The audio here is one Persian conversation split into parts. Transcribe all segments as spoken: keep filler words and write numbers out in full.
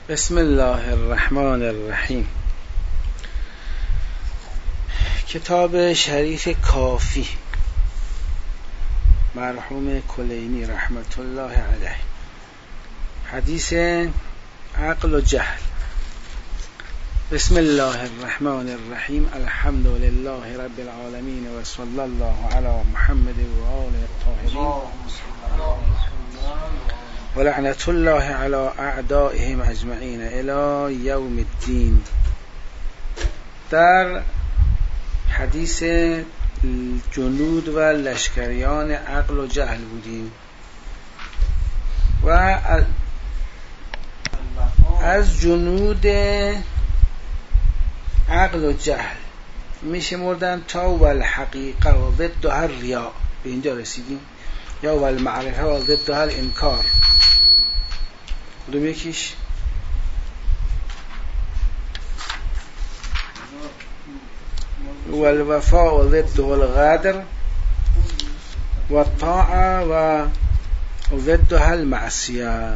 بسم الله الرحمن الرحیم. کتاب شریف کافی مرحوم کلینی رحمت الله علیه. حدیث عقل و جهل. بسم الله الرحمن الرحیم. الحمد لله رب العالمین و صلی الله علی محمد و آله الطاهرین و لعنت الله علی اعدائهم اجمعین الی یوم الدین. در حدیث جنود و لشکریان عقل و جهل بودیم و از جنود عقل و جهل میشه مردن تا والحقیقه و ضد هر ریا. به اینجا رسیدیم. یا والمعرفه و ضد هر انکار. کدوم یکیش؟ والوفاء و ضد الغدر و الطاعه و ضد المعصیه.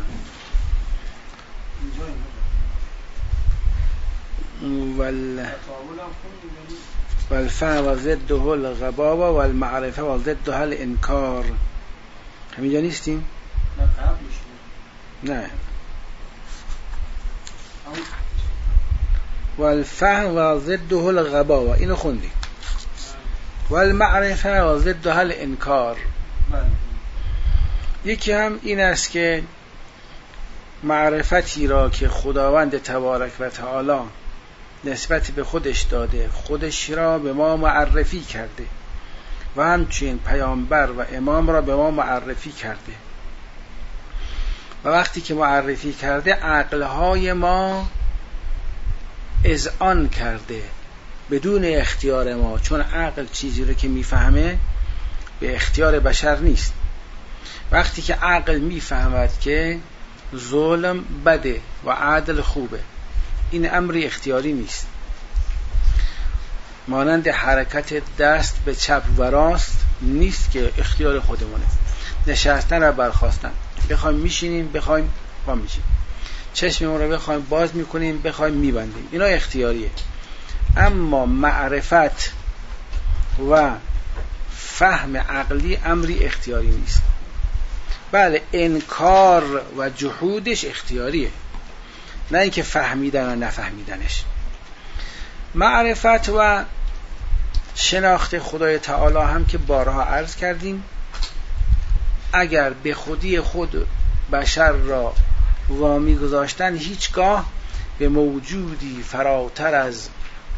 وال والفهم و ضده الغباوه و المعرفه و ضده الانکار. همینجا نیستیم؟ نه. والفهم و ضده الغباوه اینو خوندیم. والمعرفه و ضده الانکار. یکی هم این است که معرفتی را که خداوند تبارک و تعالی نسبت به خودش داده، خودش را به ما معرفی کرده و همچنین پیامبر و امام را به ما معرفی کرده و وقتی که معرفی کرده عقلهای ما اذعان کرده بدون اختیار ما، چون عقل چیزی رو که میفهمه به اختیار بشر نیست. وقتی که عقل میفهمد که ظلم بده و عدل خوبه، این امری اختیاری نیست. مانند حرکت دست به چپ و راست نیست که اختیار خودمونه. نشستن و برخاستن، بخوایم میشینیم، بخوایم پا میشیم، چشممون رو بخوایم باز میکنیم، بخوایم میبندیم، اینا اختیاریه. اما معرفت و فهم عقلی امری اختیاری نیست. بله، انکار و جحودش اختیاریه، نه اینکه فهمیدن و نفهمیدنش. معرفت و شناخت خدای تعالی هم که بارها عرض کردیم، اگر به خودی خود بشر را وامی گذاشتن، هیچگاه به موجودی فراتر از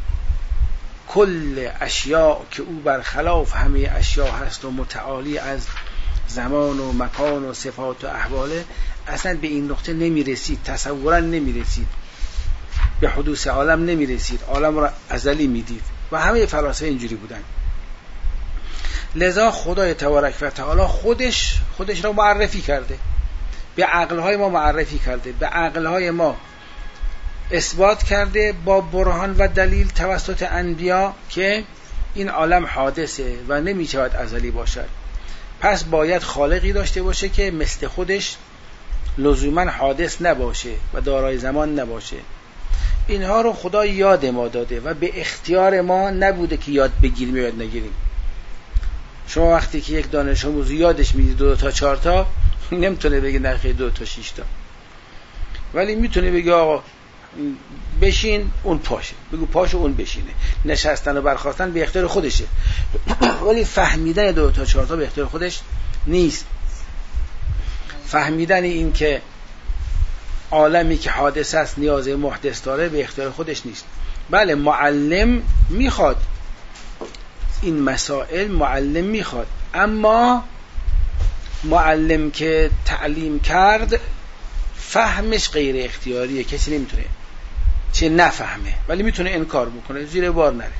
کل اشیاء که او برخلاف همه اشیاء هست و متعالی از زمان و مکان و صفات و احواله، اصلا به این نقطه نمی رسید، تصورا نمی رسید، به حدوث عالم نمی رسید، عالم را ازلی می دید و همه فلاسفه اینجوری بودن. لذا خدای تبارک و تعالی خودش خودش را معرفی کرده، به عقلهای ما معرفی کرده، به عقلهای ما اثبات کرده با برهان و دلیل توسط انبیا که این عالم حادثه و نمی شود ازلی باشد. پس باید خالقی داشته باشه که مثل خودش لزوما حادث نباشه و دارای زمان نباشه. اینها رو خدا یاد ما داده و به اختیار ما نبوده که یاد بگیریم یا یاد نگیریم. شما وقتی که یک دانش آموز یادش میدید دو تا چهار تا، نمیتونه بگه نخیر دو تا شش تا، ولی میتونه بگه آقا بشین، اون پاشه، بگو پاشو، اون بشینه. نشستن و برخاستن به اختیار خودشه، ولی فهمیدن دو تا چهار تا به اختیار خودش نیست. فهمیدن این که عالمی که حادثه است نیاز محدث داره به اختیار خودش نیست. بله، معلم میخواد این مسائل، معلم میخواد، اما معلم که تعلیم کرد فهمش غیر اختیاریه، کسی نمیتونه چه نفهمه، ولی میتونه انکار بکنه، زیر بار نره.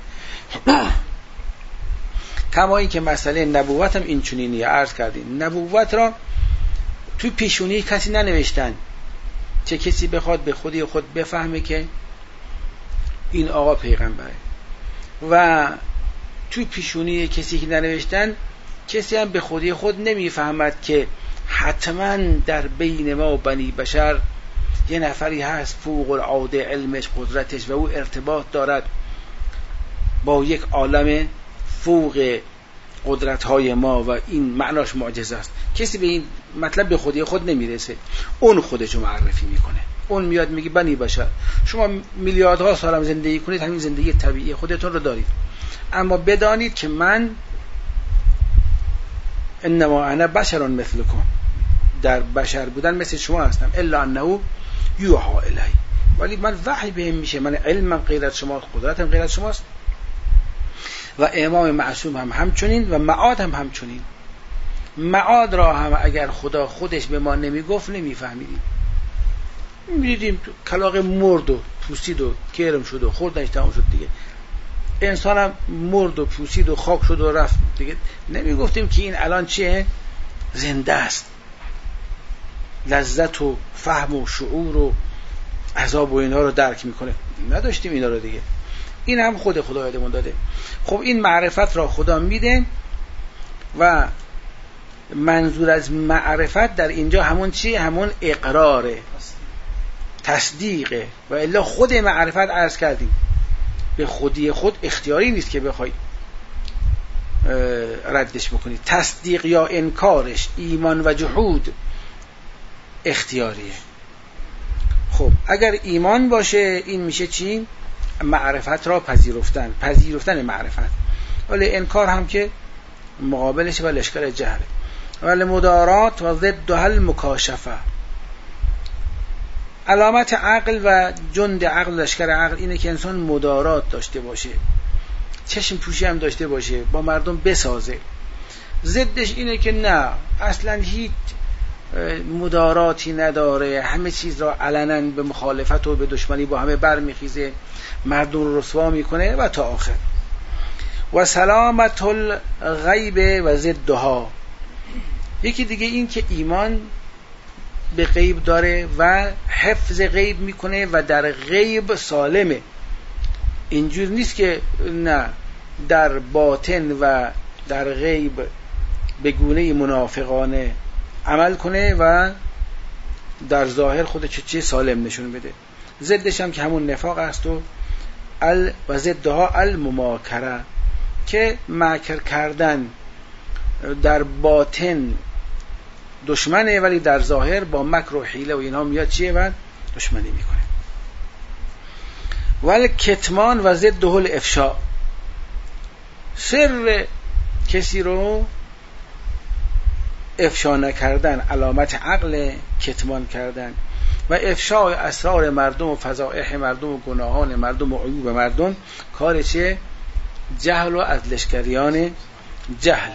کما این که مسئله نبوت هم این چنینیه. عرض کردیم نبوت را توی پیشونی کسی ننوشتن، چه کسی بخواد به خودی خود بفهمه که این آقا پیغمبره، و توی پیشونی کسی که ننوشتن کسی هم به خودی خود نمیفهمد که حتما در بین ما و بنی بشر یه نفری هست فوق العاده علمش، قدرتش و او ارتباط دارد با یک عالم فوق قدرت‌های ما و این معناش معجزه است. کسی به این مطلب به خودی خود نمیرسه، اون خودشو معرفی میکنه. اون میاد میگه بنی بشر، شما میلیاردها سال زندگی کنید، همین زندگی طبیعی خودتون رو دارید، اما بدانید که من انما انا بشر مثلکم، در بشر بودن مثل شما هستم، الا انه یوحى الی، ولی من وحی بهم میشه، من علمم غیر از شما، قدرتم غیر از شماست. و امام معصوم هم همچنین و معاد هم همچنین. معاد را هم اگر خدا خودش به ما نمیگفت نمیفهمیدیم. میدیدیم کلاغ مرد و پوسید و کرم شد و خوردنش تمام شد دیگه. انسان هم مرد و پوسید و خاک شد و رفت دیگه. نمیگفتیم که این الان چیه؟ زنده است. لذت و فهم و شعور و عذاب و اینها رو درک میکنه. نداشتیم اینا رو دیگه. این هم خود خدا یادمون داده. خب این معرفت را خدا میده و منظور از معرفت در اینجا همون چیه؟ همون اقراره، تصدیقه. و الا خود معرفت عرض کردیم به خودی خود اختیاری نیست که بخوای ردش بکنی. تصدیق یا انکارش، ایمان و جحود اختیاریه. خب اگر ایمان باشه این میشه چی؟ معرفت را پذیرفتن، پذیرفتن معرفت. ولی انکار هم که مقابلش و لشکر جهل. ولی مدارات و ضد المکاشفه. علامت عقل و جند عقل، لشکر عقل اینه که انسان مدارات داشته باشه، چشم پوشی هم داشته باشه، با مردم بسازه. ضدش اینه که نه، اصلا هیچ مداراتی نداره، همه چیز را علنا به مخالفت و به دشمنی با همه برمیخیزه، مردم رو رسوا میکنه و تا آخر. و سلامت الغیب و ضدها. یکی دیگه این که ایمان به غیب داره و حفظ غیب میکنه و در غیب سالمه. اینجور نیست که نه، در باطن و در غیب به گونه منافقانه عمل کنه و در ظاهر خودش چه سالم نشون بده. ضدش هم که همون نفاق است و ال و ضدها المماکره، که مکر کردن در باطن دشمنه ولی در ظاهر با مکر و حیله و اینها میاد چیه و دشمنی میکنه. ولی کتمان و ضده الافشاء، سر کسی رو افشا نکردن، علامت عقل کتمان کردن. و افشاء اسرار مردم و فضائح مردم و گناهان مردم و عیوب مردم کار چیه؟ جهل و از لشکریان جهله.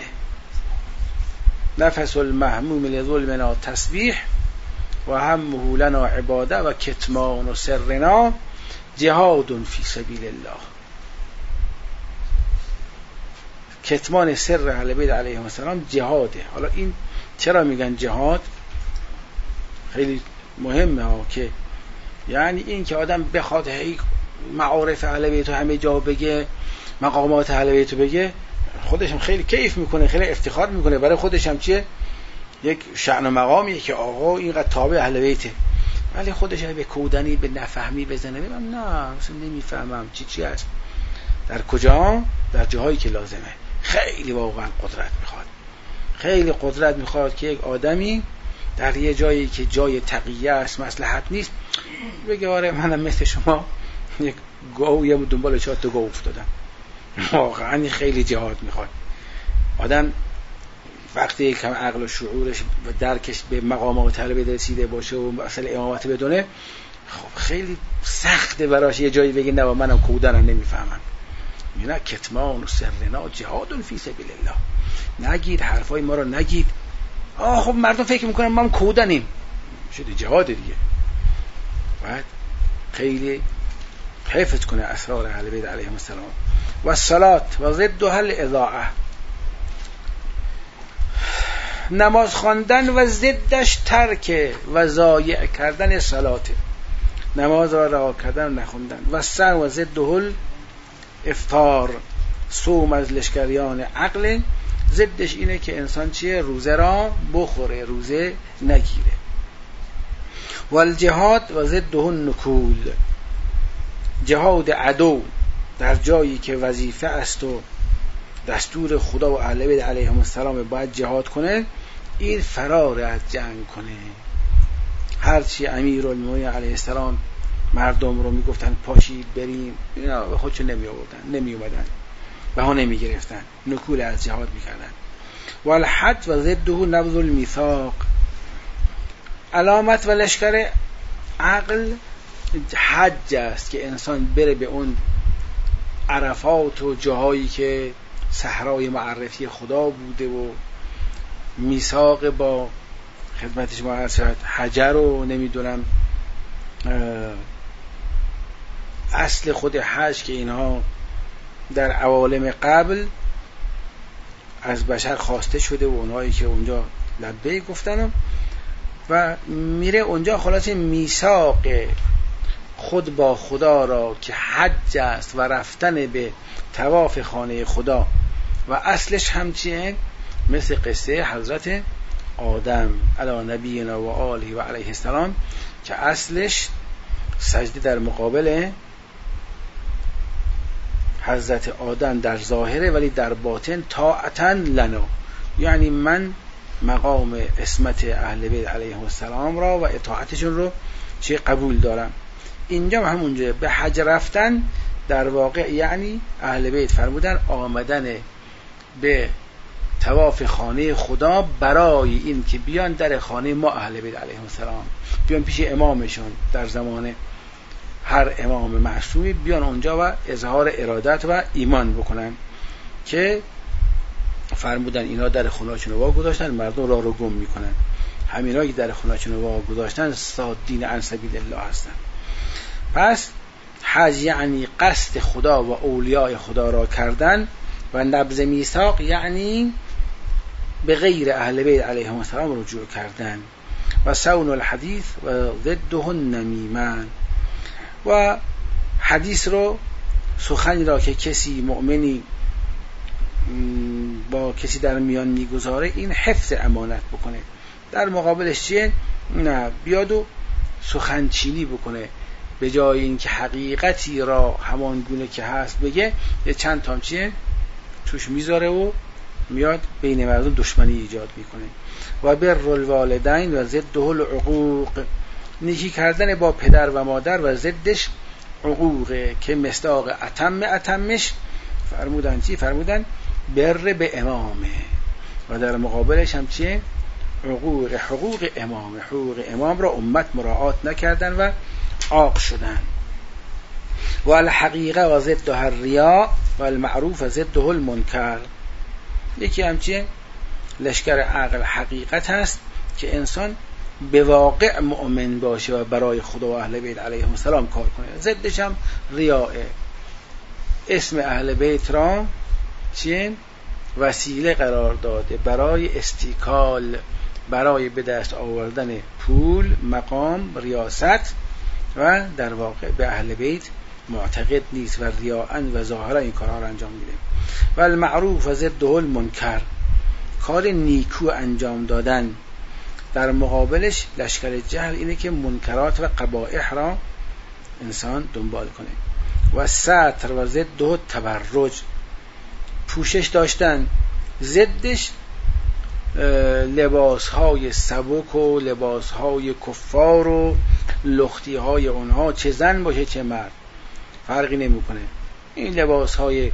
نفس المحموم لظلمنا تسبیح و همه لنا عباده و کتمان و سرنا جهاد فی سبیل الله. کتمان سر اهل بیت علیهم السلام جهاده. حالا این چرا میگن جهاد؟ خیلی مهمه ها، که یعنی این که آدم بخواد هی معارف اهل بیت همه جا بگه، مقامات اهل بیت بگه، خودش هم خیلی کیف میکنه، خیلی افتخار میکنه، برای خودش هم چیه؟ یک شأن و مقامیه که آقا اینقدر تابع اهل بیته. ولی خودش به کودنی به نفهمی بزنه، میگم نه اصلا نمیفهمم چی چی است. در کجا؟ در جاهایی که لازمه. خیلی واقعا قدرت میخواد، خیلی قدرت میخواد که یک آدمی در یه جایی که جای تقیه است، مصلحت نیست، بگه آره منم مثل شما یک گاو یه دنبال چهار تا گاو افتادم. واقعا خیلی جهاد میخواد. آدم وقتی کم عقل و شعورش و درکش به مقامات طلب رسیده باشه و اصل امامت بدونه، خب خیلی سخته براش یه جایی بگه نه منم کودنم نمیفهمم. نه، کتمان و سرنا جهاد فی سبیل الله. نگید حرفای ما رو نگید. آه خب مردم فکر میکنن ما هم کودنیم، شده جهاد دیگه. باید خیلی حفظ کنه اسرار اهل بیت علیهم السلام. و الصلات و ضدها الاضاعه. نماز خواندن و ضدش ترک و ضایع کردن صلاته. نماز را رها کردن و نخوندن. و سن و ضده الافطار. صوم از لشکریان عقل. ضدش اینه که انسان چیه؟ روزه را بخوره، روزه نگیره. والجهاد و ضده النکول، جهاد عدو در جایی که وظیفه است و دستور خدا و اهل بیت علیهم السلام باید جهاد کنه، این فرار از جنگ کنه. هرچی امیرالمومنین علیه السلام مردم رو میگفتن پاشید بریم، اینا به خودشو نمی آوردن، نمی اومدن، بها نمی گرفتن، نکول از جهاد میکردن. والحج و ضده نبذ المیثاق، علامت و لشکر عقل حج است که انسان بره به اون عرفات و جاهایی که صحرای معرفی خدا بوده و میثاق با خدمتش ما هست حجر و نمیدونم اصل خود حج که اینها در عوالم قبل از بشر خواسته شده و اونهایی که اونجا لبیک گفتن و میره اونجا خلاص میثاق خود با خدا را که حج است و رفتن به طواف خانه خدا و اصلش هم چیه؟ مثل قصه حضرت آدم علی نبینا و آله و علیه السلام که اصلش سجده در مقابل حضرت آدم در ظاهره ولی در باطن طاعتاً لنا، یعنی من مقام عصمت اهل بیت علیهم السلام را و اطاعتشون رو چه قبول دارم. اینجا همونجا به حج رفتن در واقع یعنی اهل بیت فرمودن آمدن به طواف خانه خدا برای این که بیان در خانه ما اهل بیت علیهم السلام، بیان پیش امامشون در زمان هر امام معصومی، بیان اونجا و اظهار ارادت و ایمان بکنن که فرمودن اینا در خونه‌شون رو وا گذاشتن، مردم را رو گم میکنن، همینا که در خونه‌شون رو وا گذاشتن صادین عن سبیل الله هستن. پس حج یعنی قصد خدا و اولیاء خدا را کردن و نبذ میثاق یعنی به غیر اهل بیت علیهم السلام رجوع کردن. و صون الحدیث و ضده النمیمان، و حدیث رو سخنی را که کسی مؤمنی با کسی در میان میگذاره این حفظ امانت بکنه، در مقابلش چیه؟ نه بیاد و سخنچینی بکنه، به جای اینکه حقیقتی را همان گونه که هست بگه یه چند تام چیه توش میذاره و میاد بین مردم دشمنی ایجاد میکنه. و بر الوالدین و ضده العقوق، نیکی کردن با پدر و مادر و ضدش عقوقه که مصداق اتم اتمش فرمودن چی؟ فرمودن بر به امامه و در مقابلش هم چیه؟ حقوق حقوق امام، حقوق امام را امت مراعات نکردن و عاق شدن. و الحقیقه و ضده الریا و المعروف و ضده المنکر، یکی هم چیه؟ لشکر عقل حقیقت هست که انسان به واقع مؤمن باشه و برای خدا و اهل بیت علیهم السلام کار کنه. ضدش هم ریاء، اسم اهل بیت را چیه؟ وسیله قرار داده برای استیکال، برای به دست آوردن پول، مقام، ریاست و در واقع به اهل بیت معتقد نیست و ریاء و ظاهرا این کارها را انجام میده. و المعروف و ضده المنکر، کار نیکو انجام دادن، در مقابلش لشکر جهل اینه که منکرات و قبائح را انسان دنبال کنه. و ستر و ضده تبرج، پوشش داشتن، ضدش لباس های سبک و لباس های کفار و لختی های اونها، چه زن باشه چه مرد فرقی نمی کنه. این لباس های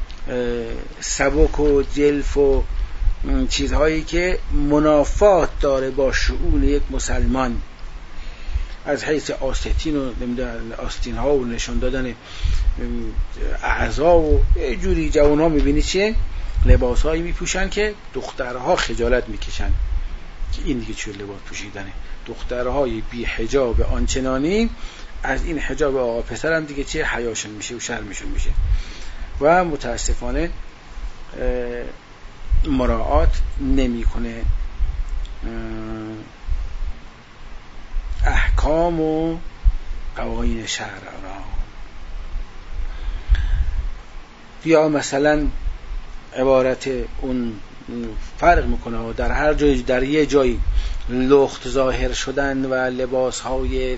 سبک و جلف و چیزهایی که منافات داره با شؤون یک مسلمان از حیث آستین و آستین ها و نشون دادن اعضا و جوری جوان ها میبینی چیه؟ لباس هایی میپوشن که دخترها خجالت میکشن که این دیگه چه لباس پوشیدنه. دخترهای بی حجاب آنچنانی از این حجاب آقا پسر هم دیگه چیه؟ حیاشون میشه و شرمشون میشه و متاسفانه مراعات نمیکنه احکام و قوانین شرع را. یا مثلا عبارت اون فرق میکنه و در هر جای در یه جایی لخت ظاهر شدن و لباس های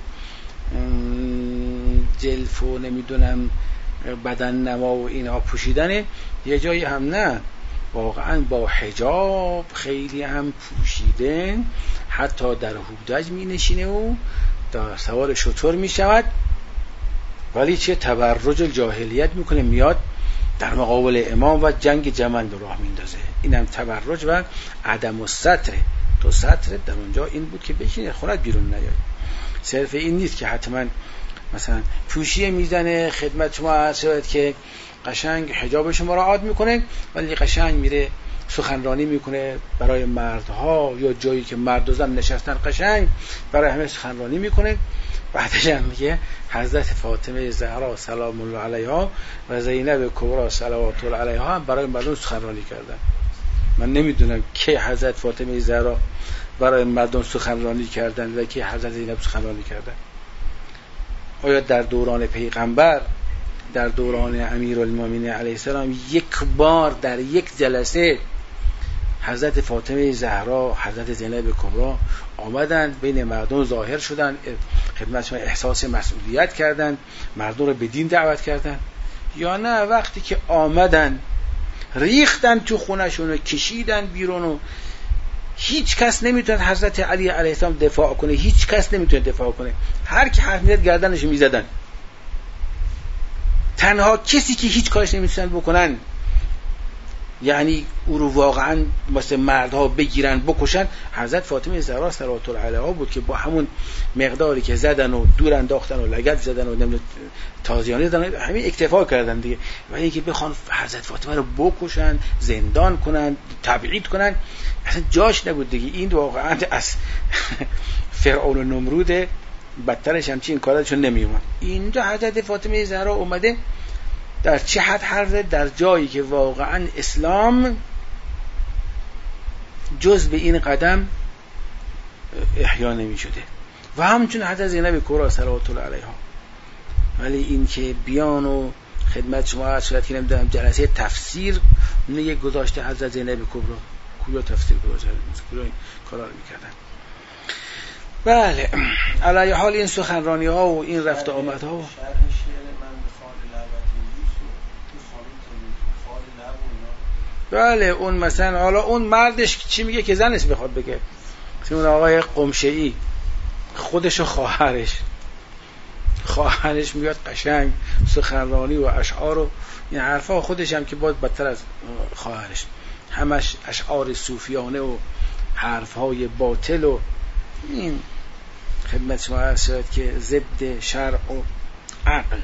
جلف و نمیدونم بدن نما و اینها پوشیدن، یه جایی هم نه، واقعا با حجاب خیلی هم پوشیده، حتی در هودج می نشینه و در سوار شتر می شود، ولی چه تبرج الجاهلیت میکنه، میاد در مقابل امام و جنگ جمل رو راه میندازه. اینم تبرج و عدم الستر. تو ستر در اونجا این بود که بشینه خونت بیرون نیاد. صرف این نیست که حتما مثلا پوشیه میزنه خدمت شما عرض شد که قشنگ حجابش مراعات میکنه، ولی قشنگ میره سخنرانی میکنه برای مردها، یا جایی که مرد و زن نشستن قشنگ برای همه سخنرانی میکنه. بعدش هم میگه حضرت فاطمه زهرا سلام الله علیها و زینب کبرا صلوات الله علیها هم برای مردم سخنرانی کردن. من نمیدونم که حضرت فاطمه زهرا برای مردم سخنرانی کردن و که حضرت زینب سخنرانی کردن. آیا در دوران پیغمبر، در دوران امیرالمومنین علیه السلام یک بار در یک جلسه حضرت فاطمه زهرا، حضرت زینب کبرا آمدن بین مردم ظاهر شدن، خدمتشون احساس مسئولیت کردن، مردم رو به دین دعوت کردن؟ یا نه وقتی که آمدن ریختن تو خونشون و کشیدن بیرون و هیچ کس نمیتونه حضرت علی علیه السلام دفاع کنه، هیچ کس نمیتونه دفاع کنه، هر کی حرف میزد گردنشو میزدن. تنها کسی که هیچ کارش نمیتونن بکنن، یعنی او رو واقعا مثل مردها بگیرن بکشن، حضرت فاطمه زهرا صلوات الله علیها بود که با همون مقداری که زدن و دور انداختن و لگد زدن و نمیدونم تازیانه زدن همین اکتفا کردن دیگه. ولی اینکه بخوان حضرت فاطمه رو بکشن، زندان کنن، تبعید کنن، اصلا جاش نبود دیگه. این واقعا از فرعون و نمرود بدترش همچین کاراشون نمیومد. اینجا حضرت فاطمه زهرا اومده در چه حد حرف زد؟ در جایی که واقعا اسلام جز به این قدم احیا نمی شده و همچون حضرت زینب کبرا صلوات الله علیها. ولی این که بیان و خدمت شما عرض شد که نمیدونم جلسه تفسیر نه گذاشته حضرت زینب کبرا، کجا تفسیر گذاشته، کجا این کارا رو میکردن. بله علی حال این سخنرانی ها و این رفت آمد ها بله اون مثلا حالا اون مردش چی میگه که زنش بخواد بگه، اون آقای قمشه‌ای خودش و خواهرش خواهرش میاد قشنگ سخنرانی و اشعار و این حرفا، خودش هم که باز بدتر از خواهرش همش اشعار صوفیانه و حرفهای باطل و این خدمت شما عرض شد که ضد شرع و عقل.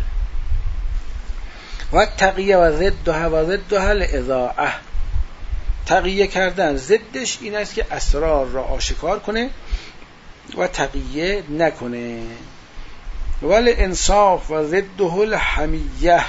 و تقیه و ضدها و ضدها الاضاعه، تقیه کردن ضدش این است که اسرار را آشکار کنه و تقیه نکنه. ولی انصاف و ضده الحمیه،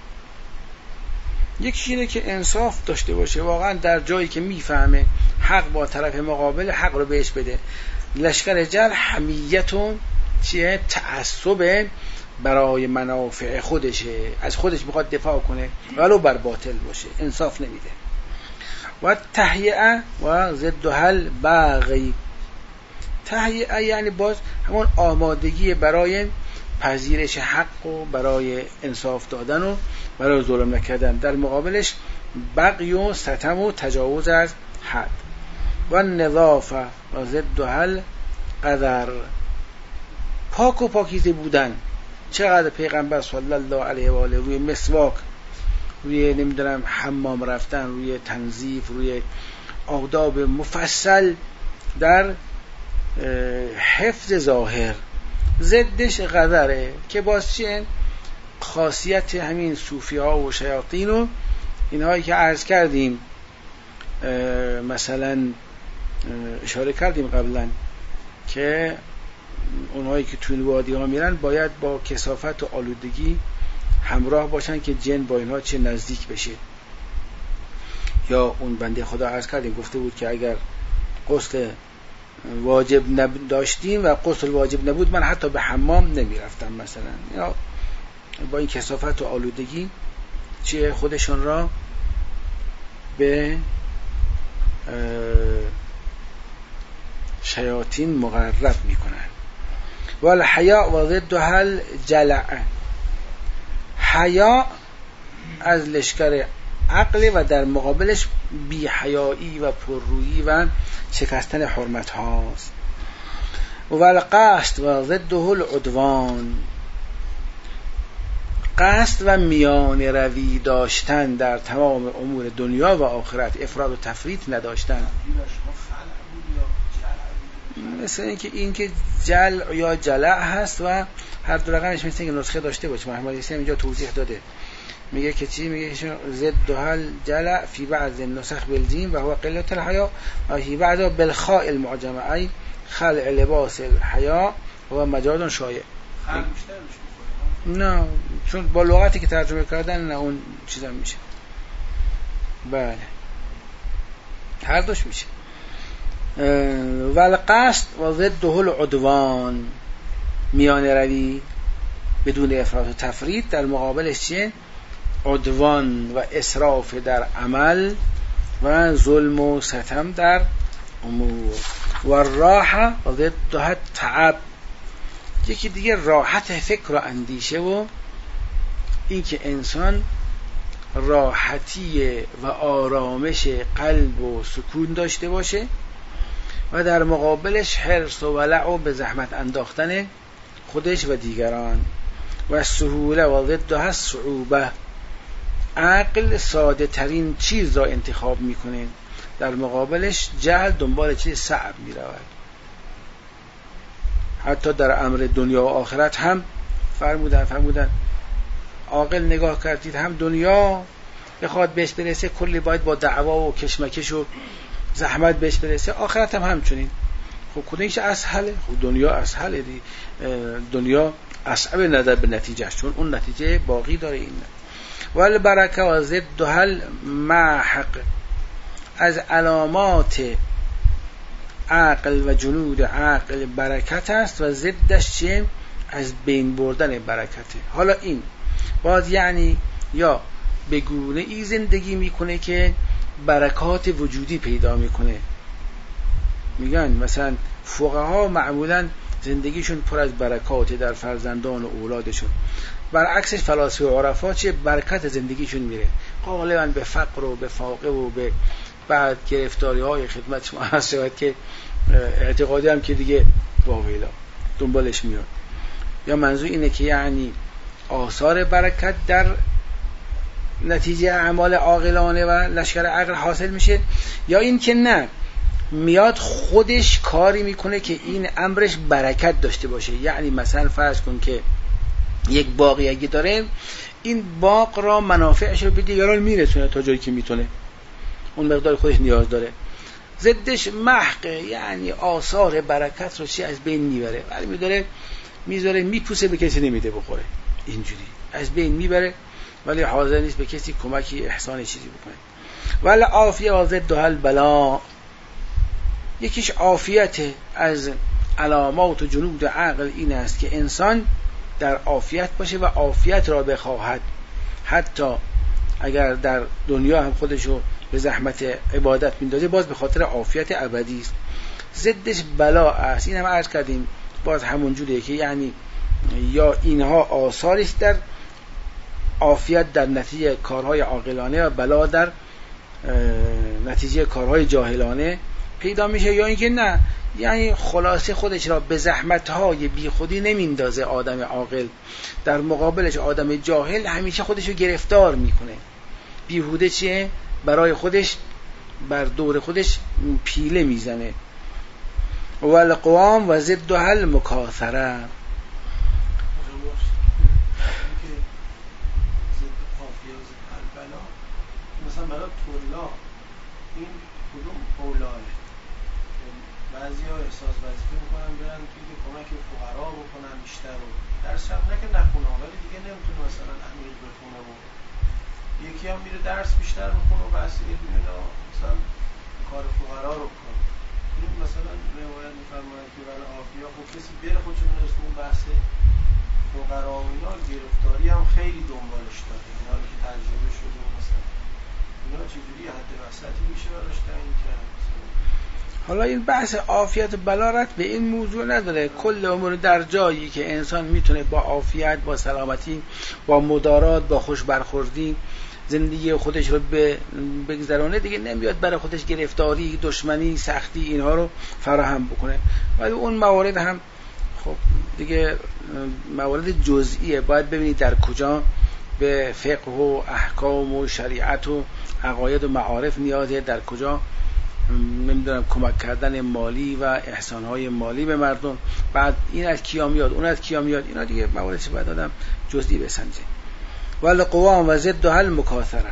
یکی اینه که انصاف داشته باشه، واقعا در جایی که میفهمه حق با طرف مقابل حق رو بهش بده. لشکر جل حمیتون چیه؟ تعصب برای منافع خودشه، از خودش میخواد دفاع کنه ولو بر باطل باشه، انصاف نمیده. و تهیئه و ضد حل باغی، تهیئه یعنی باز همون آمادگی برای پذیرش حق و برای انصاف دادن و برای ظلم نکردن، در مقابلش بغی و ستم و تجاوز از حد. و نظافه و ضد حل قدر، پاک و پاکیزه بودن. چقدر پیغمبر صلی الله علیه و آله روی مسواک، روی نمیدونم حمام رفتن، روی تنظیف، روی آداب مفصل در حفظ ظاهر. ضدش قدره که باز چیه؟ خاصیت همین صوفی ها و شیاطین و اینهایی که عرض کردیم، مثلا اشاره کردیم قبلا که اونهایی که توی وادی ها میرن باید با کثافت و آلودگی همراه باشن که جن با اینها چه نزدیک بشه. یا اون بنده خدا عرض کردیم گفته بود که اگر غسل واجب داشتیم و غسل واجب نبود من حتی به حمام نمیرفتم مثلا. یا با این کثافت و آلودگی چه خودشون را به شیاطین مقرب میکنن. والحیا و ضدها الجلع، حیا از لشکر عقل و در مقابلش بی حیایی و پررویی و شکستن حرمت هاست. و القصد و ضده العدوان، قصد و میان روی داشتن در تمام امور دنیا و آخرت، افراط و تفریط نداشتن. مثل اینکه این که جل یا جلع هست و هر دو رقمش مثل اینکه نسخه داشته باشه. محمد اسلام اینجا توضیح داده، میگه که چی؟ میگه که ضدها الجلع فی بعض النسخ بالجیم و هو قلة الحیا و فی بعض بالخاء المعجمه ای خلع لباس الحیا و مجاز شایع. نه چون با لغتی که ترجمه کردن نه اون چیزا میشه. بله هر دوش میشه. و القصد و ضده العدوان، میان روی بدون افراط و تفریط، در مقابلش چیه؟ عدوان و اسراف در عمل و ظلم و ستم در امور. و راحه و ضدها تعب، یکی دیگه راحت فکر و اندیشه و این که انسان راحتی و آرامش قلب و سکون داشته باشه و در مقابلش حرص و ولع و به زحمت انداختن خودش و دیگران. و سهوله و ضدها الصعوبه، عقل ساده ترین چیز را انتخاب میکنه، در مقابلش جهل دنبال چیز صعب میرود. حتی در امر دنیا و آخرت هم فرمودن فرمودن عاقل نگاه کردید هم دنیا بخواد بهش برسه کلی باید با دعوا و کشمکش و زحمت بهش برسه، آخرت هم همچنین. خب کدومش اسهله؟ خب دنیا اسهله دی. دنیا اصعب نظر به نتیجه، چون اون نتیجه باقی داره. این ول برکه و ضدها المحق، از علامات عقل و جنود عقل برکت است و ضدش چیه؟ از بین بردن برکته. حالا این باز یعنی یا به گونه ای زندگی میکنه که برکات وجودی پیدا میکنه. میگن مثلا فقها معمولا زندگیشون پر از برکات در فرزندان و اولادشون، برعکسش فلاسفه و عرفا چه برکت زندگیشون میره غالبا به فقر و به فاقه و به بعد گرفتاری های خدمت شما هست شود که اعتقادی هم که دیگه واویلا دنبالش میاد. یا منظور اینه که یعنی آثار برکت در نتیجه اعمال عاقلانه و لشکر عقل حاصل میشه، یا این که نه میاد خودش کاری میکنه که این امرش برکت داشته باشه. یعنی مثلا فرض کن که یک باقی اگه داره، این باغ را منافعش رو به دیگران میرسونه تا جایی که میتونه، اون مقدار خودش نیاز داره. ضدش محق، یعنی آثار برکت رو چی از بین میبره، ولی میداره میذاره میپوسه به کسی نمیده بخوره، اینجوری از بین میبره ولی حاضر نیست به کسی کمکی احسان چیزی بکنه. ولی عافیه و ضدها البلا، یکیش عافیت از علامات و جنود عقل این است که انسان در عافیت باشه و عافیت را بخواهد، حتی اگر در دنیا هم خودشو به زحمت عبادت میندازه باز به خاطر عافیت ابدی است. ضدش بلا است. این هم عرض کردیم باز همون جوریه که یعنی یا اینها آثارش در عافیت در نتیجه کارهای عاقلانه و بلا در نتیجه کارهای جاهلانه پیدا میشه، یا اینکه نه، یعنی خلاصه خودش را به زحمت‌های بی خودی نمیندازه آدم عاقل، در مقابلش آدم جاهل همیشه خودشو گرفتار میکنه، بیهوده چیه برای خودش بر دور خودش پیله میزنه. و القوام و ضدها المکاثره، مثلا برای طلاب این کدوم اولاه؟ بعضی ها احساس وظیفه میکنن برن توی که کمک فقرا بکنن بیشتر و درس هم نه که نخونه، ولی دیگه نمیتونه مثلا عمیق بخونه و یکی هم میره درس بیشتر بخونه و بحث یه دونه مثلا کار فقرا رو کنه. این مثلا روایت میفرماید که برای عافیه خب کسی بره خودشو برسه اون بحث فقرا و اینا گرفتاری هم خیلی دنبالش داره، اینا رو که تجربه شده مثلا اینا چجوری حد وسطی میشه براش تعیین کرد؟ حالا این بحث عافیت و بلارت به این موضوع نداره، کل امور در جایی که انسان میتونه با عافیت، با سلامتی، با مدارات، با خوش برخوردی زندگی خودش رو بگذرانه، دیگه نمیاد برای خودش گرفتاری، دشمنی، سختی اینها رو فراهم بکنه. ولی اون موارد هم خب دیگه موارد جزئیه، باید ببینید در کجا به فقه و احکام و شریعت و عقاید و معارف نیازه، در کجا نمیدونم کمک کردن مالی و احسانهای مالی به مردم، بعد این از کیا میاد اون از کیا میاد، اینا دیگه مواردش باید آدم جزئی بسنجه. والقوام و ضد حل مکاثره.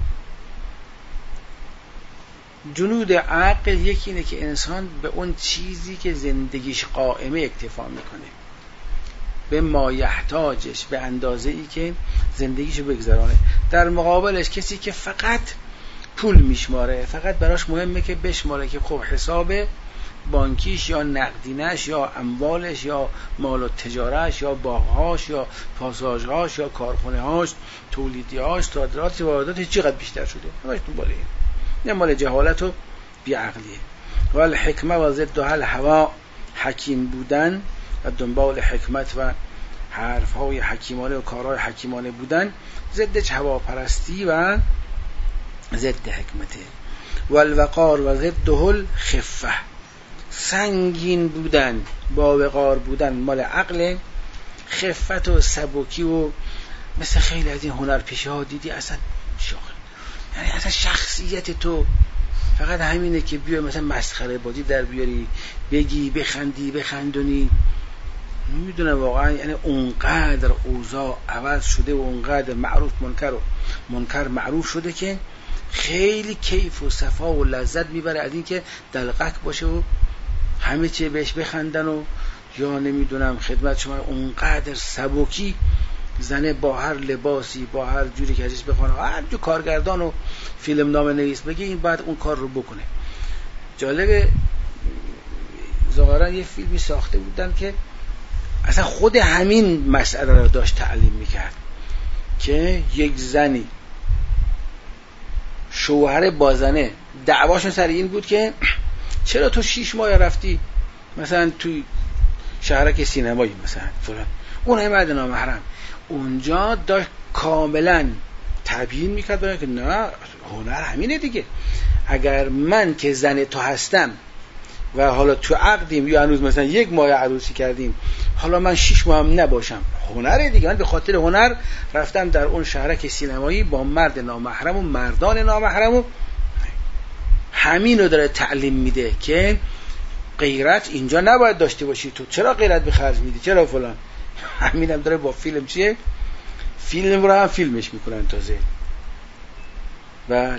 جنود عقل یکی اینه که انسان به اون چیزی که زندگیش قائمه اکتفا میکنه، به مایحتاجش، به اندازه ای که زندگیشو بگذرانه. در مقابلش کسی که فقط پول میشماره، فقط براش مهمه که بشماره که خب حساب بانکیش یا نقدینش یا اموالش یا مال و تجارش یا باغهاش یا پاساژهاش یا کارخونه‌هاش، تولیدیاش، صادرات، وارداتش چقدر بیشتر شده، همش دنبال این. نه مال جهالت و بیعقلیه. والحکمه و ضد حل هوا، حکیم بودن و دنبال حکمت و حرفهای حکیمانه و کارهای حکیمانه بودن ضدش هواپرستی و ضد حکمته. والوقار و ضد حل خفه، سنگین بودن با وقار بودن مال عقل، خفت و سبکی و مثل خیلی از این هنرپیشه ها دیدی اصلا شاخ، یعنی اصلا شخصیت تو فقط همینه که بیای مثلا مسخره بازی در بیاری، بگی بخندی بخندونی. نمیدونم واقعا، یعنی اونقدر اوضاع عوض شده و اونقدر معروف منکر و منکر معروف شده که خیلی کیف و صفا و لذت میبره از این که دلقک باشه و همه چی بهش بخندن و یا نمیدونم خدمت شما اونقدر سبکی زنه با هر لباسی، با هر جوری که ازش بخونه، هر جو کارگردان و فیلم نام نویس بگه این بعد اون کار رو بکنه. جالبه ظاهرا یه فیلمی ساخته بودن که اصلا خود همین مسئله رو داشت تعلیم میکرد که یک زنی شوهر با زنه دعواشون سر این بود که چرا تو شیش ماه رفتی مثلا توی شهرک سینمایی مثلا فلان، اون هم مرد نامحرم. اونجا داشت کاملا تبیین میکرد برای که نه هنر همینه دیگه، اگر من که زن تو هستم و حالا تو عقدیم یا هنوز مثلا یک ماه عروسی کردیم، حالا من شیش ماه هم نباشم، هنره دیگه. من به خاطر هنر رفتم در اون شهرک سینمایی با مرد نامحرم و مردان نامحرم و همین رو داره تعلیم میده که غیرت اینجا نباید داشته باشی، تو چرا غیرت به خرج میدی، چرا فلان. همین هم داره با فیلم چیه، فیلم رو هم فیلمش میکنن تازه. بله.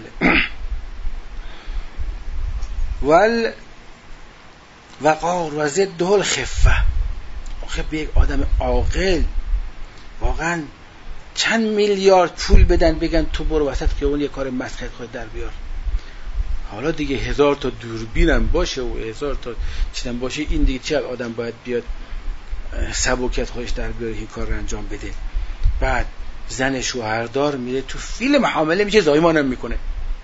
ول وقار و ضد الخفه. آخه به یک آدم عاقل واقعا چند میلیارد پول بدن بگن تو برو وسط که اون یه کار مسخره خود در بیار، حالا دیگه هزار تا دوربینم باشه و هزار تا چیزم باشه، این دیگه چه آدم باید بیاد سبکت خودش در بیاره این کار رو انجام بده. بعد زن شوهردار میره تو فیلم حامله میشه، زایمانم میکنه.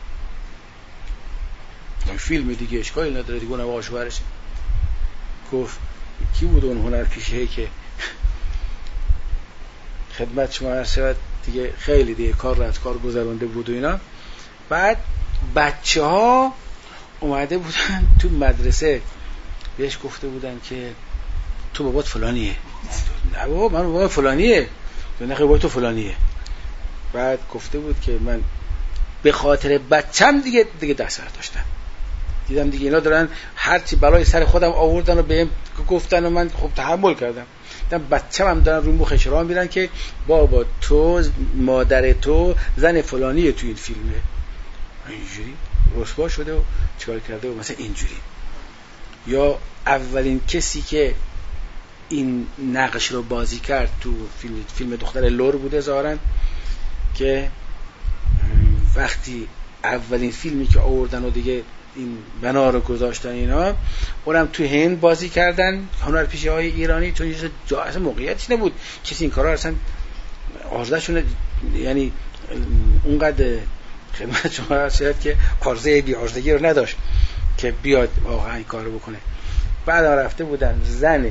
این فیلم دیگه اشکالی نداره دیگه، اونم آشوهرشه. گفت کی بود اون هنرپیشه که خدمت شما هر شود دیگه خیلی دیگه کار رو از کار گذرانده بود و اینا. بعد بچه ها اومده بودن تو مدرسه بهش گفته بودن که تو بابات فلانیه. نه بابا من بابا فلانیه. نه خیلی بابا تو فلانیه. بعد گفته بود که من به خاطر بچم دیگه دیگه دست سر داشتم، دیدم دیگه اینا دارن هرچی بلای سر خودم آوردن و بهم گفتن و من خب تحمل کردم. دیدم بچم هم دارن رو مخش راه میرن که بابا تو مادر تو زن فلانیه تو این فیلمه. اینجوری رسوا شده و چیکار کرده و مثلا اینجوری. یا اولین کسی که این نقش رو بازی کرد تو فیلم فیلم دختر لور بوده ظاهرا، که وقتی اولین فیلمی که آوردن و دیگه این بنا رو گذاشتن اینا، اونم تو هند بازی کردن هنرپیشه های ایرانی، چون جا اصلا موقعیتش نبود کسی این کارا اصلا آرزشونه، یعنی اونقدر خدمت شما شاید که عرضه بی عرضگی رو نداشت. که بیاد واقعا این کارو بکنه. بعد رفته بودن زن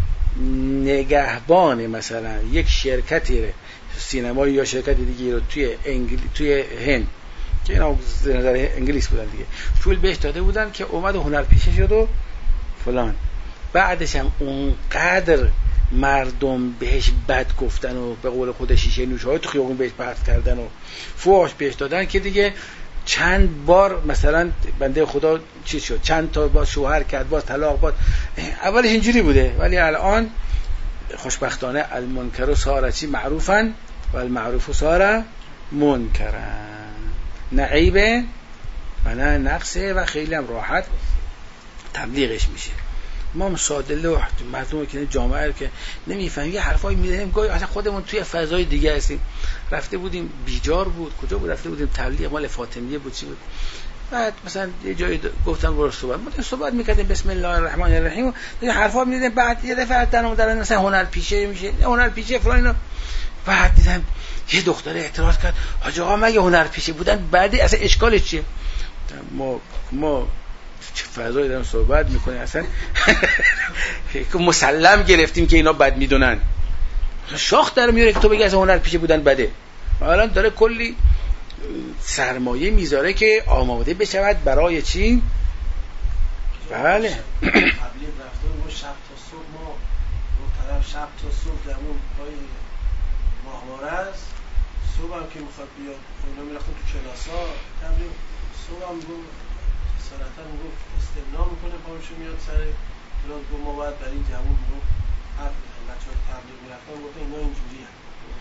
نگهبان مثلا یک شرکتی سینمایی یا شرکت دیگه رو توی انگل... توی هند که اینا از نظر انگلیس بودن دیگه، پول بهش داده بودن که اومد و هنرپیشه شد و فلان. بعدش هم اونقدر مردم بهش بد گفتن و به قول خود شیشه نوش‌های تو خیابون بهش پرت کردن و فحش بهش دادن که دیگه چند بار مثلا بنده خدا چیز شد، چند تا باز شوهر کرد، باز طلاق باد. اولش اینجوری بوده ولی الان خوشبختانه المنکر صار چی معروفن و المعروف صار منکرن، نه عیبه و نه نقصه و خیلی هم راحت تبلیغش میشه. ما هم ساده لوح مردم که جامعه که نمیفهمیم یه حرفایی میزنیم، گاهی اصلا خودمون توی فضای دیگه هستیم. رفته بودیم بیجار بود، کجا بود، رفته بودیم تبلیغ مال فاطمیه بود چی بود، بعد مثلا یه جایی گفتم برو صحبت ما صحبت میکردیم بسم الله الرحمن الرحیم، یه حرفا میزدیم. بعد یه دفعه در اومدن مثلا هنرپیشه میشه، هنرپیشه فلان اینا. بعد دیدم یه دختره اعتراض کرد حاج آقا مگه هنرپیشه بودن بعدی اصلا اشکالش چیه؟ ما ما چه فضایی دارم صحبت میکنه اصلا که مسلم گرفتیم که اینا بد میدونن. شاخ در میاره که تو بگی اصلا هنرپیشه بودن بده. الان داره کلی سرمایه میذاره که آماده بشود برای چی؟ بله تبلیغ رفته و شب تا صبح ما اون طرف شب تا صبح در اون پای ماهواره است، صبح هم که میخواد بیاد اونا میرفتن تو کلاسا تبلیغ، صبح هم میگو سرعتا میگو استمنا میکنه پامشو میاد سر کلاس گو ما باید برای این جوون میگو حرف بزن بچه ها تبلیغ میرفتن گفته اینا اینجوری هم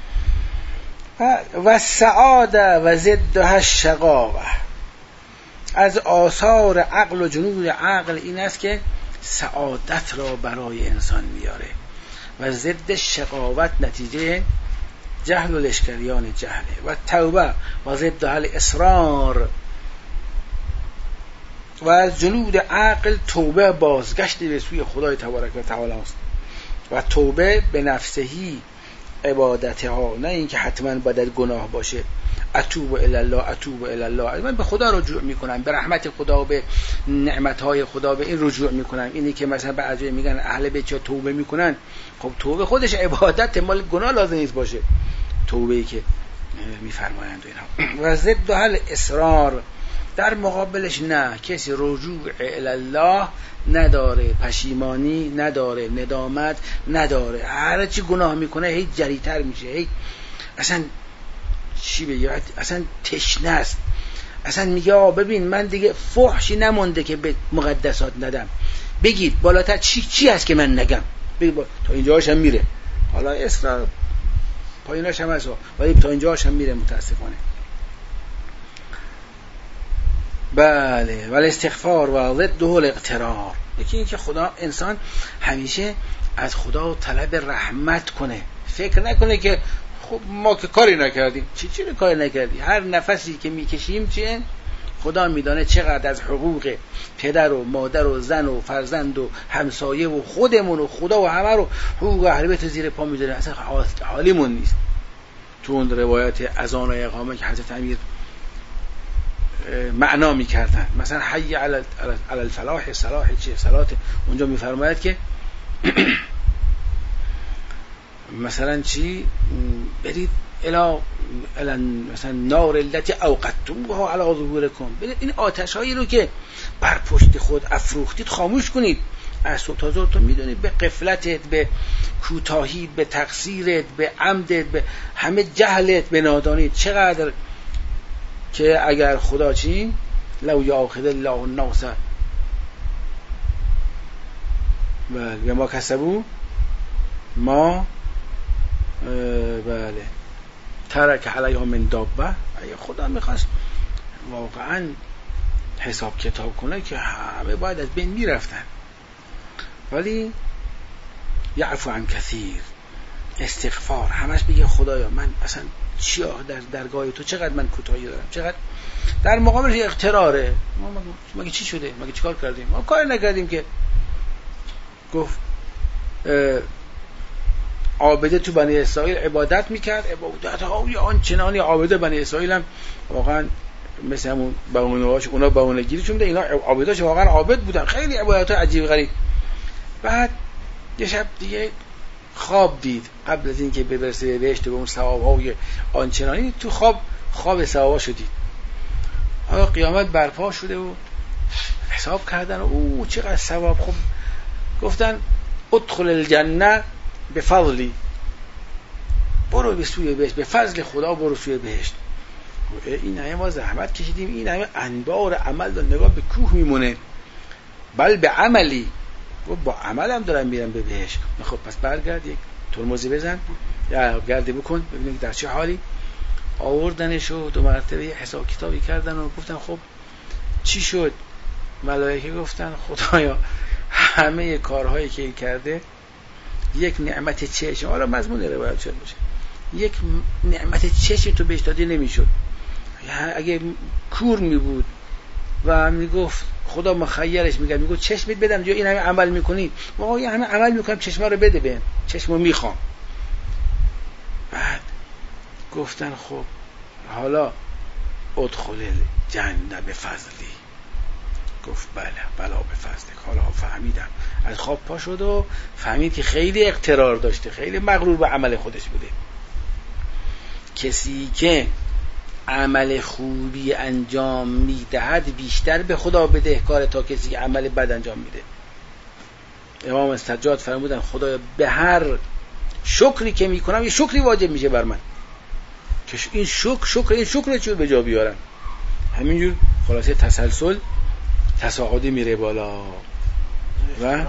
و سعاده و ضدها الشقاوه. از آثار عقل و جنود عقل این است که سعادت را برای انسان میاره و ضد شقاوت نتیجه جهل و لشکریان جهله. و توبه و ضدها الاصرار. و از جنود عقل توبه بازگشت به سوی خدای تبارک و تعالی است و توبه به نفسهی عبادت ها، نه اینکه حتما بدل گناه باشه. اتوب الی الله اتوب الی الله، من به خدا رجوع میکنم، به رحمت خدا، به نعمت های خدا به این رجوع میکنم. اینی که مثلا بعضی میگن اهل بیت چه توبه میکنن، خب توبه خودش عبادت، مال گناه لازم نیست باشه توبه ای که میفرمایند اینا. و ضد حل اصرار، در مقابلش نه، کسی رجوع الی الله نداره، پشیمانی نداره، ندامت نداره، هر چی گناه میکنه هی جریتر میشه، هی اصلا چی بگه، اصلا تشنه است، اصلا میگه آه ببین من دیگه فحشی نمونده که به مقدسات ندم، بگید بالاتر چی چی هست که من نگم، بگید با... تا اینجاش هم میره، حالا اصرار پاییناش هم هست ولی تا اینجاش هم میره متاسفانه. بله ولی استغفار و ضده الاغترار. یکی این که خدا انسان همیشه از خدا طلب رحمت کنه، فکر نکنه که خب ما که کاری نکردیم. چی چی رو کاری نکردی؟ هر نفسی که میکشیم چیه؟ خدا میدانه چقدر از حقوق پدر و مادر و زن و فرزند و همسایه و خودمون و خدا و همه رو حقوق اهل بیت زیر پا میذاره، اصلا حالیمون نیست. تو اون روایت اذان و اقامه که حضرت امیر معنا میکردن، مثلا حی علی الفلاح، صلاح چیه؟ صلات. اونجا میفرماید که مثلا چی برید الا الا مثلا نار التي اوقدتموها علی ظهورکم، برید این آتش هایی رو که بر پشت خود افروختید خاموش کنید. از صبح تا ظهر تو میدونید به غفلتت، به کوتاهیت، به تقصیرت، به عمدت، به همه جهلت، به نادانیت، چقدر که اگر خدا چی لو یاخذ الله الناس بله ما کسبو ما بله ترک علیها من دابه، اگه خدا میخواست واقعا حساب کتاب کنه که همه باید از بین میرفتن، ولی یعفو عن کثیر. استغفار همش بگه خدایا من اصلا چیا در درگاه تو چقدر من کوتاهی دارم، چقدر. در مقابلش اقتراره، ما مگه چی شده، مگه چیکار کردیم، ما کاری نکردیم که. گفت عابده تو بنی اسرائیل عبادت میکرد، عبادت های آنچنانی عابده بنی اسرائیل هم واقعا مثل همون بهونه‌هاش، اونا بهونه‌گیریشون بوده، اینا عابداش واقعا عابد بودن، خیلی عبادت عجیب غریب. بعد یه شب دیگه خواب دید قبل از اینکه برسه به بهشت و اون ثواب‌های آنچنانی، تو خواب خواب ثواباشو دید. آیا قیامت برپا شده و حساب کردن و او چقدر ثواب. خب گفتن ادخل الجنه بفضلی، برو به سوی بهشت، به فضل خدا برو سوی بهشت. این همه ما زحمت کشیدیم، این همه انبار عمل دار، نگاه به کوه میمونه. بل به عملی، با عملم دارم میرم به بهشت. خب پس برگرد یک ترمزی بزن یا گرده بکن ببینیم در چه حالی. آوردنش و دو مرتبه حساب کتابی کردن و گفتن خب چی شد؟ ملائکه گفتن خدایا همه کارهایی که کرده یک نعمت چشم، حالا مضمون روایت شد باشه، یک نعمت چشم تو بهش داده نمیشد. اگه کور می بود و میگفت خدا مخیرش میگه، میگه چشمت بدم جو این همه عمل میکنی، واقعا این همه عمل میکنم چشما رو بده بهم، چشمو میخوام. بعد گفتن خب حالا ادخل الجنه بفضلی. گفت بله بلا به فضلک. حالا فهمیدم، از خواب پا شد و فهمید که خیلی اغترار داشته، خیلی مغرور به عمل خودش بوده. کسی که عمل خوبی انجام میدهد بیشتر به خدا بدهکاره تا کسی که عمل بد انجام میده. امام سجاد فرمودن خدایا به هر شکری که میکنم یه شکری واجب میشه بر من، که این شکر شکر این شکر چیو به جا بیارم. همینجور خلاصه تسلسل تصاعدی میره بالا. و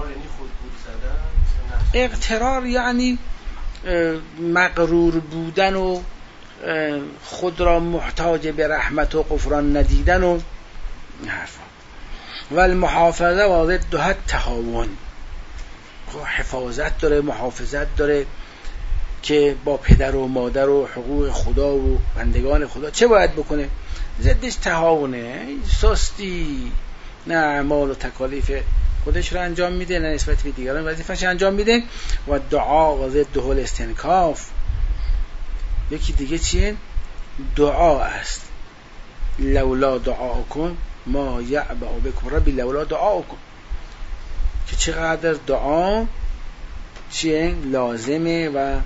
اغترار یعنی مغرور بودن و خود را محتاج به رحمت و غفران ندیدن و حرفا. و المحافظه و ضدها التهاون، حفاظت داره، محافظت داره که با پدر و مادر و حقوق خدا و بندگان خدا چه باید بکنه؟ ضدش تهاونه، سستی، نه اعمال و تکالیف خودش رو انجام میده، نه نسبت به دیگران وظیفه‌اش انجام میده. و دعا و ضده الاستنکاف، یکی دیگه چیه؟ دعا است. لولا دعاکم ما یعبأ بکم ربی لولا دعاکم، که چقدر دعا چیه؟ لازمه و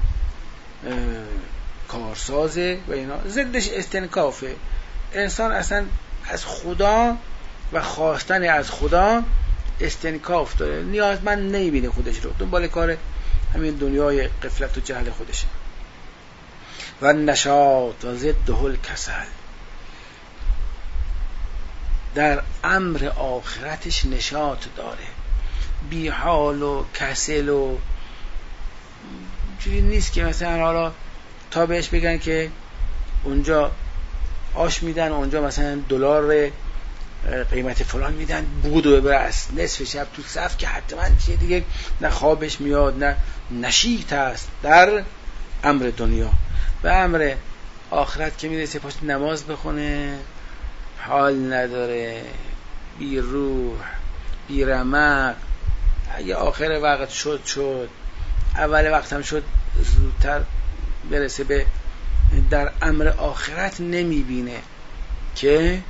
کارسازه و اینا. ضدش استنکافه، انسان اصلا از خدا و خواستن از خدا استنکاف داره، نیازمند نمیبینه خودش رو، دنبال کار همین دنیای غفلت و جهل خودشه. و نشاط و ضده الکسل، در امر آخرتش نشاط داره، بی حال و کسل و جوری نیست که مثلا حالا تا بهش بگن که اونجا آش میدن، اونجا مثلا دلار قیمت فلان میدن، بود و برس نصف شب تو صف که حتما چیه دیگه، نه خوابش میاد نه نشیط است در امر دنیا. به امر آخرت که میرسه پاش نماز بخونه حال نداره، بی روح بی رمق. اگه آخر وقت شد شد، اول وقت هم شد زودتر برسه به در امر آخرت نمیبینه که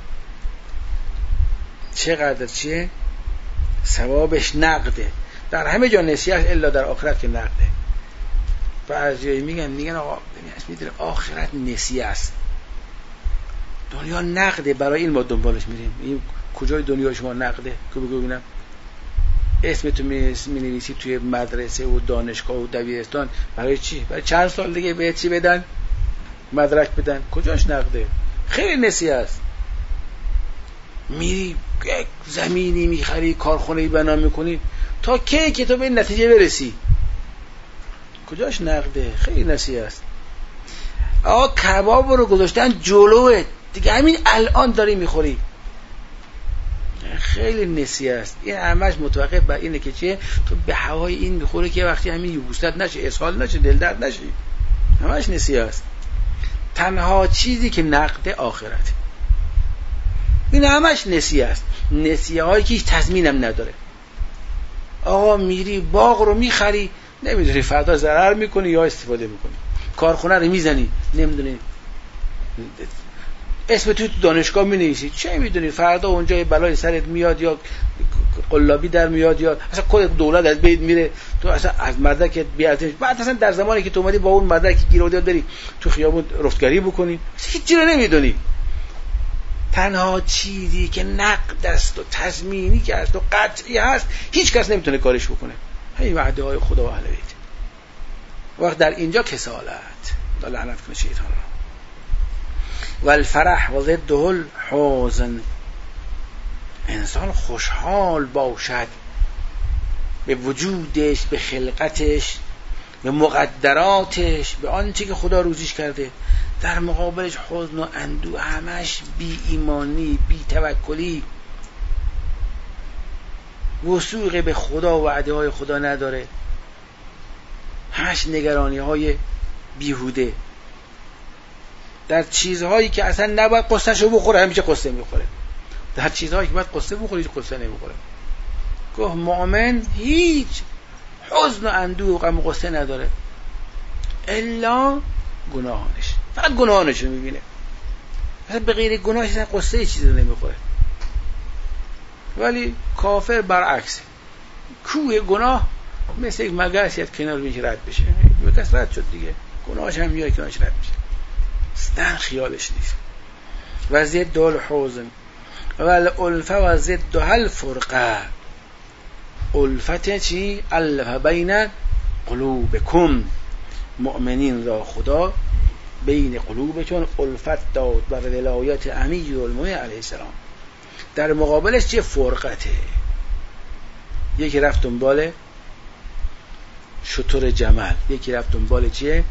چقدر چیه ثوابش نقده. در همه جا نسیه الا در آخرت که نقده. بعضی میگن میگن آقا میدونه آخرت نسیه است، دنیا نقده، برای این ما دنبالش میریم. این کجای دنیا شما نقده که بگو ببینم؟ اسمتو می نویسی توی مدرسه و دانشگاه و دبیرستان، برای چی؟ برای چند سال دیگه به چی بدن؟ مدرک بدن. کجاش نقده؟ خیلی نسیه است. میری یک زمینی میخری، کارخونه‌ای بنا میکنی تا کی که تو به این نتیجه برسی؟ کجاش نقده؟ خیلی نسیه است. آقا کباب رو گذاشتن جلوت دیگه، همین الان داری میخوری، خیلی نسیه است. این همش متوقف بر اینه که چیه؟ تو به هوای این میخوری که وقتی همین یبوست نشه، اسهال نشه، دل درد نشه. همش نسیه است. تنها چیزی که نقده آخرت، این همش نسیه است. نسیه هایی که هیچ تضمینم نداره. آقا میری باغ رو میخری، نمیدونی فردا ضرر میکنی یا استفاده میکنی. کارخونه رو میزنی، نمیدونی اسم تو تو دانشگاه می‌نویسی، چه می‌دونی فردا اونجا یه بلای سرت میاد یا قلابی در میاد یا اصلا خود دولت از بین میره، تو اصلا از مدرکت بی‌ارزش. بعد اصلا در زمانی که تو اومدی با اون مدرکی گیر آوردی بری تو خیابون رفتگری بکنی، هیچ چیزی رو نمی‌دونی. تنها چیزی که نقد است و تضمینی که است و قطعی هست هیچ کس نمیتونه کارش بکنه، همین وعده های خدا و اهل بیت. وقت در اینجا کسالت، لعنت کنه شیطان را. و الفرح و ضده الحزن، انسان خوشحال باشد به وجودش، به خلقتش، به مقدراتش، به آنچه که خدا روزیش کرده. در مقابلش حزن و اندوه، همش بی ایمانی، بی توکلی، وثوق به خدا و وعده های خدا نداره، همش نگرانی های بیهوده در چیزهایی که اصلا نباید قصهشو بخوره، همیشه قصه میخوره. در چیزهایی که باید قصه بخوره هیچ قصه نمیخوره. گفت مؤمن هیچ حزن و اندوه و غم و قصه نداره الا گناهانش، فقط گناهانش رو میبینه، مثلا به غیر گناهش قصه چیزی رو نمیخوره. ولی کافر برعکس، کوه گناه مثل یک مگس یاد کنار میشه رد بشه، مگس رد شد دیگه، گناهش هم میاد کنارش رد میشه، اصلا خیالش نیست. و ضد الحزن و الالفه و ضد الفرقه، الفت چی؟ الف بین قلوبکم، مؤمنین را خدا بین قلوبتون الفت داد بر ولایت امیرالمومنین علیه السلام. در مقابلش چه فرقته؟ یکی رفت دنبال شتر جمل، یکی رفت دنبال چیه؟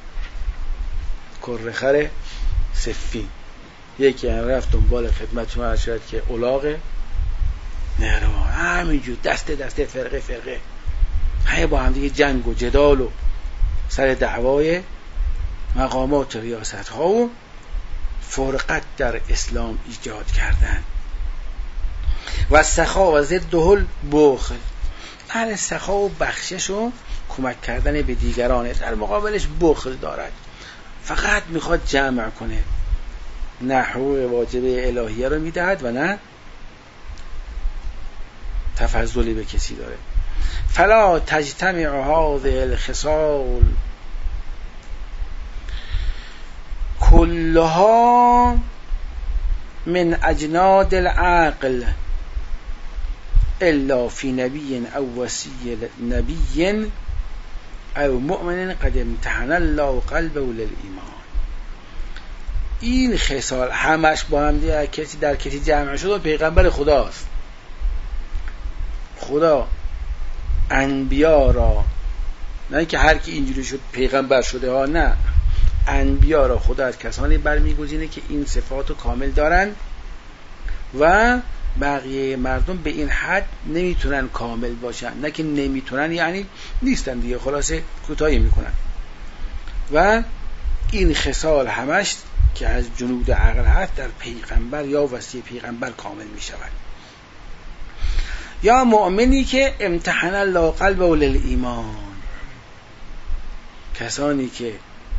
کرخر سفین، یکی هم رفت دنبال خدمت شما عرض شد که الاغ نهرو. همینجور دسته دسته فرقه فرقه همه با هم دیگه جنگ و جدال و سر دعوای مقامات ریاست ها و فرقت در اسلام ایجاد کردن. و سخا و ضده البخل، اهل سخا و بخشش و کمک کردن به دیگرانه، در مقابلش بخل دارد، فقط میخواد جمع کنه، نه حقوق واجبه الهیه رو میدهد و نه تفضلی به کسی داره. فلا تجتمع هذه الخصال كلها من اجناد العقل الا في نبي او وصي نبي او مؤمن قد امتحن الله قلبه للایمان. این خصال همش با هم دیگه کسی در کسی جمع شد و پیغمبر خداست. خدا انبیا را، نه که هر کی اینجوری شد پیغمبر شده ها، نه، انبیا را خدا از کسانی برمیگزینه که این صفاتو کامل دارن و بقیه مردم به این حد نمیتونن کامل باشن، نه که نمیتونن یعنی نیستن دیگه، خلاصه کوتاهی میکنن. و این خصال همش که از جنود عقل هست در پیغمبر یا وصی پیغمبر کامل میشود. یا مؤمنی که امتحن الله قلبه للایمان، کسانی که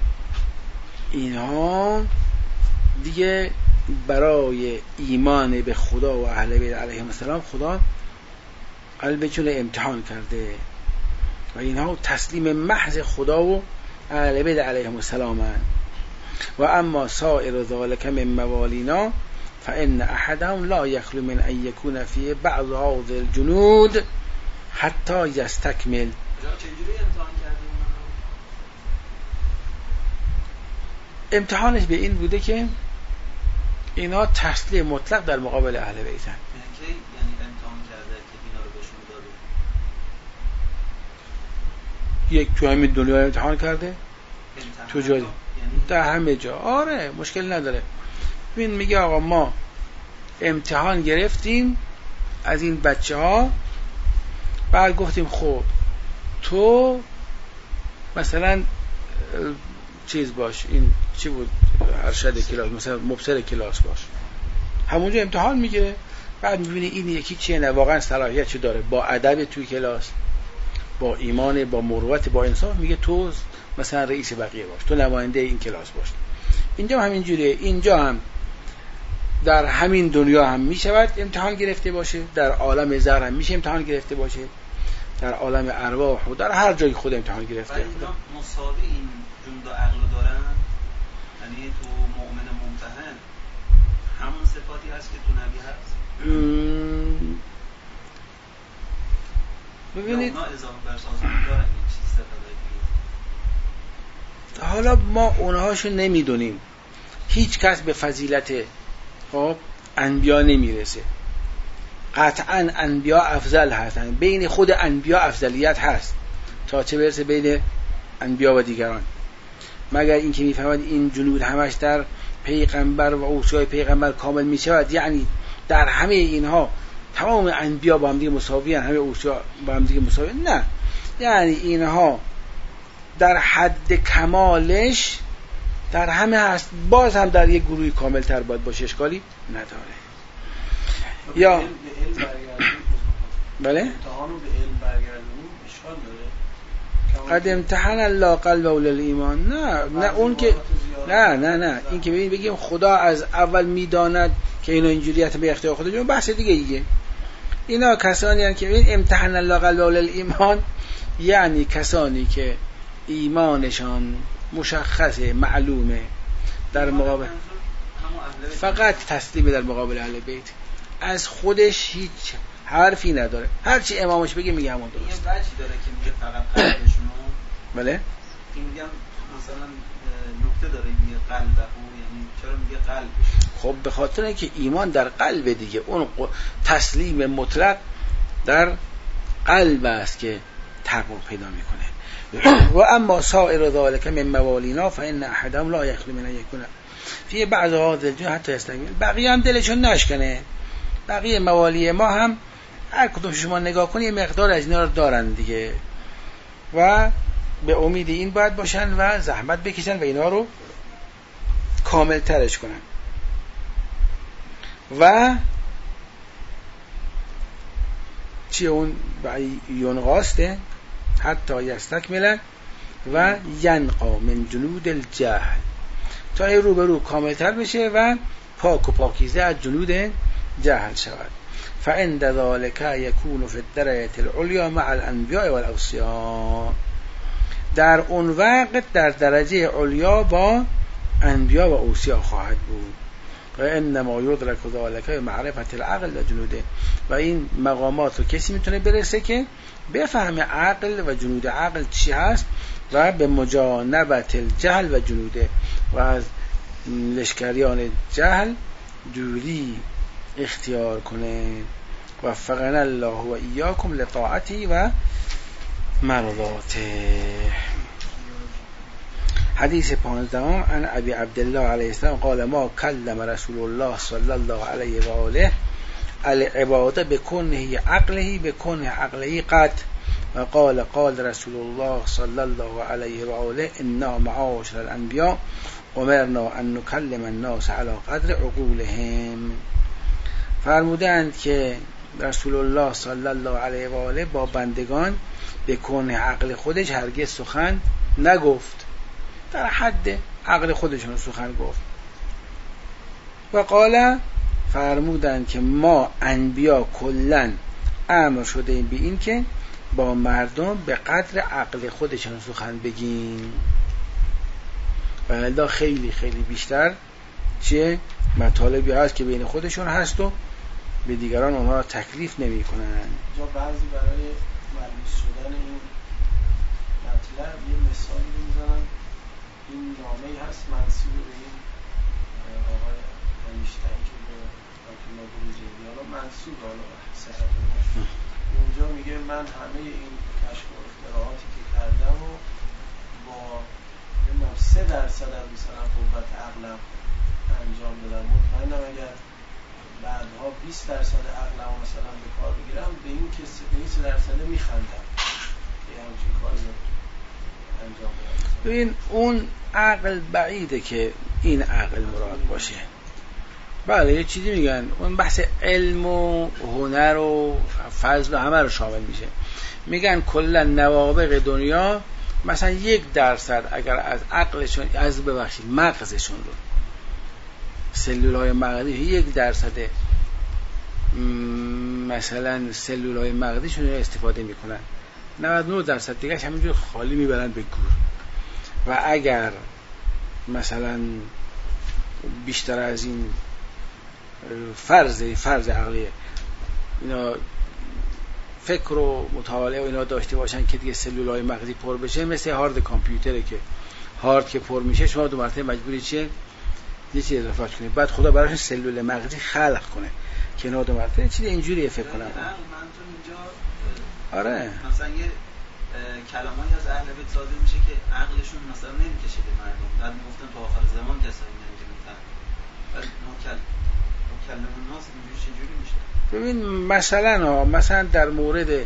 اینها دیگه برای ایمان به خدا و اهل بیت علیهم السلام خدا قلبشون امتحان کرده و اینها تسلیم محض خدا و اهل بیت علیهم السلام هستند. و اما سائر ذلک من موالینا فان احدهم لا یخلو من ان یکون فی بعض هذه الجنود حتی یستکمل. امتحانش به این بوده که اینا تسلیم مطلق در مقابل اهل بیت هستند. یعنی امتحان کرده که اینا رو بهشون داده. یک تو همین دنیا امتحان کرده، تو جایی در همه جا، آره مشکل نداره. ببین میگه آقا ما امتحان گرفتیم از این بچه ها، بعد گفتیم خب تو مثلا چیز باش، این چی بود ارشد کلاس، مثلا مبصر کلاس باش، همونجا امتحان میگیره، بعد میبینی این یکی چیه، نه واقعا صلاحیت چه داره، با ادب توی کلاس، با ایمان، با مروت، با انصاف، میگه تو مثلا رئیس بقیه باش، تو نماینده این کلاس باش. اینجا هم همین جوریه، اینجا هم در همین دنیا هم می شود امتحان گرفته باشه، در عالم زر هم میشه امتحان گرفته باشه، در عالم ارواح و در هر جای خود امتحان گرفته. ولی اینا مساوی این جند و عقل دارن، یعنی تو مؤمن ممتحن همون صفاتی هست که تو نبی هست. م... ببینید اونا اضافه بر سازمان دارن این چیز صفات دیگه. حالا ما اونهاشو نمیدونیم، هیچ کس به فضیلت خب انبیا نمیرسه. قطعا انبیا افضل هستن، بین خود انبیا افضلیت هست تا چه برسه بین انبیا و دیگران، مگر اینکه میفهمد این جنود همش در پیغمبر و اوصای پیغمبر کامل میشود، یعنی در همه اینها تمام انبیا با هم دیگه مساوی هستند، همه اوصیا با هم دیگه مساوی، نه، یعنی اینها در حد کمالش در همه هست، باز هم در یک گروهی کامل تر باید باشه، اشکالی نداره. یا بله امتحانو به علم برگردونیم اشکال داره؟ قد امتحن الله قلب اول الایمان. نه نه اون که نه نه نه این که ببین بگیم خدا از اول میداند که اینا اینجوریت به اختیار خودشون، بحث دیگه ایه. اینا کسانی هستند که ببین امتحن الله قلب اول الایمان، یعنی کسانی که ایمانشان مشخصه، معلومه، در مقابل فقط تسلیم در مقابل اهل بیت، از خودش هیچ حرفی نداره، هرچی امامش بگه میگه همون درست. یه بچی داره که میگه فقط قلبشونو، بله این میگم مثلا نکته داره میگه قلبه، یعنی چرا میگه قلبش؟ خب به خاطر اینکه ایمان در قلب دیگه، اون تسلیم مطلق در قلب است که تحقق پیدا میکنه. و اما سائر ذلك من موالینا فان احدهم لا یخلو من یکون فی بعض هذه الجن حتی یستکمل. بقیه هم دلشون نشکنه، بقیه موالی ما هم هر کدوم شما نگاه کنی مقدار از اینا رو دارن دیگه، و به امید این باید باشن و زحمت بکشن و اینا رو کامل ترش کنن. و چی اون یونقاسته حتی یستکمل و ینقا من جنود الجهل، تا این رو به رو کامل تر بشه و پاک و پاکیزه از جنود جهل شود. فعند ذلك يكون في الدرجة العليا مع الانبیاء والاوصیاء، در اون وقت در درجه علیا با انبیا و اوصیا خواهد بود. و انما یدرک ذلك معرفت العقل و جنوده، و این مقامات رو کسی میتونه برسه که بفهم عقل و جنود عقل چی هست و به مجانبت الجهل و جنوده، و از لشکریان جهل دوری اختیار کنه. وفقنا الله و ایاکم لطاعتی و مرضاته. حدیث پانزدهم عن ابی عبدالله علیه السلام قال ما کلم رسول الله صلی الله علیه و آله العباده بکنه عقله بکنه عقله قد، و قال قال رسول الله صلی الله علیه و آله انا معاشر الانبیاء امرنا ان نکلم الناس علی قدر عقولهم. فرمودند که رسول الله صلی الله علیه و آله با بندگان به کنه عقل خودش هرگز سخن نگفت، در حد عقل خودشون سخن گفت. و قال فرمودند که ما انبیا کلن امر شده این به این که با مردم به قدر عقل خودشون سخن بگیم، و الا خیلی خیلی بیشتر چه مطالبی هست که بین خودشون هست و به دیگران اونها را تکلیف نمی کنن. جا بعضی برای ملموس شدن این مطلب یه مثالی میزنن. این نامه‌ای هست منسوب به این آقای انیشتین که به آیت‌الله بروجردی حالا منسوب حالا صحت اونجا میگه من همه این کشف و اختراعاتی که کردم و با نمیدونم سه درصد از مثلا قوت عقلم انجام دادم، مطمئنم اگر بعدها بیست درصد عقلم مثلا به کار بگیرم به این که به این سه درصد میخندم که همچین کاری انجام بدم. ببین اون عقل بعیده که این عقل مراد باشه. بله یه چیزی میگن اون بحث علم و هنر و فضل و همه رو شامل میشه. میگن کلا نوابغ دنیا مثلا یک درصد اگر از عقلشون از ببخشید مغزشون رو سلولهای مغزی یک درصد مثلا سلولهای مغزیشون رو استفاده میکنن، نود و نه درصد دیگه همینجور خالی میبرن به گور. و اگر مثلا بیشتر از این فرض فرض عقلی اینا فکر و مطالعه و اینا داشته باشن که دیگه سلولهای مغزی پر بشه، مثل هارد کامپیوتره که هارد که پر میشه شما دو مرتبه مجبوری چیه یه چیز اضافه کنید، بعد خدا براش سلول مغزی خلق کنه که اینا دو مرتبه چیز اینجوری فکر کنم. آره مثلا یه کلمه‌ای از اهل بیت صادر میشه که عقلشون مثلا نمیکشه به مردم، بعد میگفتن تو آخر زمان کسایی نمی‌تونن، بعد مکل مکلم الناس اینجوری چجوری میشه؟ ببین مثلا مثلا در مورد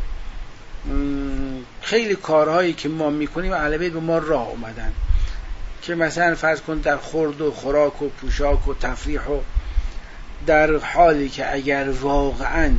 خیلی کارهایی که ما میکنیم اهل بیت به ما راه اومدن که مثلا فرض کن در خورد و خوراک و پوشاک و تفریح و در حالی که اگر واقعا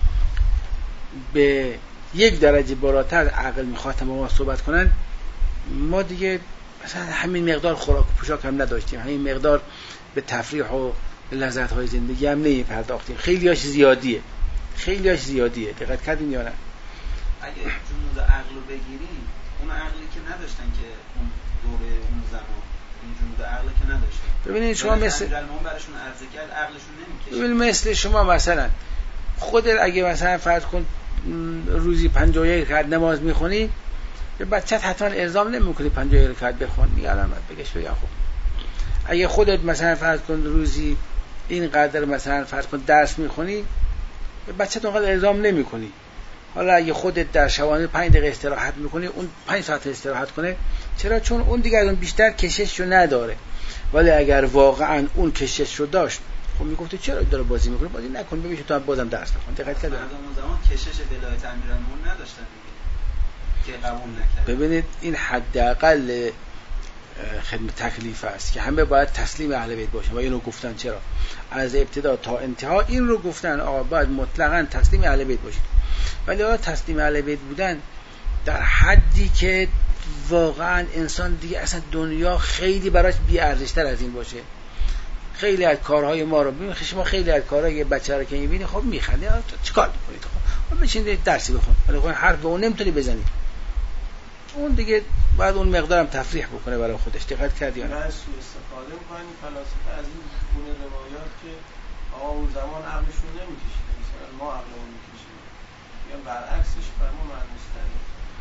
به یک درجه بالاتر عقل میخواستن با ما صحبت کنن، ما دیگه مثلا همین مقدار خوراک و پوشاک هم نداشتیم، همین مقدار به تفریح و لذت های زندگی هم نمیپرداختیم. خیلی هاش زیادیه خیلی هاش زیادیه دقت کردین یا نه؟ اگه جنود عقل رو بگیریم، اون عقلی که نداشتن که اون دوره اون زمان، اون جنود عقل که نداشتن، ببینید شما مثل علمان براشون عرضه کرد عقلشون نمیکشه. ببین مثل شما مثلا خودت اگه مثلا فرض کن روزی پنجاه و یک رکعت نماز میخونی، به بچت حتما الزام نمیکنی پنجاه و یک رکعت بخون، میگه الان بگش بگم خب. اگه خودت مثلا فرض کن روزی اینقدر مثلا فرض کن درس میخونی، به بچت اونقدر الزام نمیکنی. حالا اگه خودت در شبانه پنج دقیقه استراحت میکنی، اون پنج ساعت استراحت کنه. چرا؟ چون اون دیگه از اون بیشتر کشش رو نداره. ولی اگر واقعا اون کشش رو داشت، خب میگفت چرا داره بازی میکنه؟ بازی نکن، ببین تو هم بازم درس بخون. دقت کردید؟ مردم اون زمان کشش ولایت امیرالمومنین نداشتن دیگه که قبول نکرد. ببینید این حداقل خدمت تکلیف است که همه باید تسلیم اهل بیت باشن و اینو گفتن. چرا؟ از ابتدا تا انتها این رو گفتن آقا باید مطلقاً تسلیم اهل بیت باشید. ولی آقا تسلیم اهل بیت بودن در حدی که واقعا انسان دیگه اصلا دنیا خیلی براش بی ارزش‌تر از این باشه. خیلی از کارهای ما رو ببین، شما خیلی از کارهای یه بچه رو که می‌بینی خب میخنده، چیکار می‌کنید؟ خب بشین درسی بخون، ولی خب حرف به اون نمی‌تونی بزنی. اون دیگه باید اون مقدارم تفریح بکنه برای خودش. دقت کردی یا نه؟ سوء استفاده می‌کنن فلاسفه از این گونه روایات که آقا اون زمان عقلشون نمی‌کشید، مثلا ما عقلمون می‌کشید، یا برعکسش بر ما معنی‌تره.